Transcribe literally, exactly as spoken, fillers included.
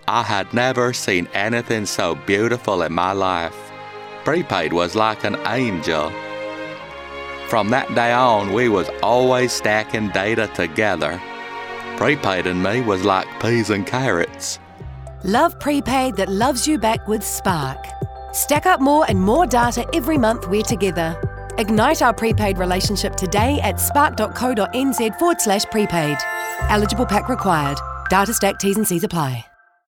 I had never seen anything so beautiful in my life. Prepaid was like an angel. From that day on, we was always stacking data together. Prepaid and me was like peas and carrots. Love prepaid that loves you back with Spark. Stack up more and more data every month we're together. Ignite our prepaid relationship today at spark.co.nz forward slash prepaid. Eligible pack required. Data stack T's and C's apply.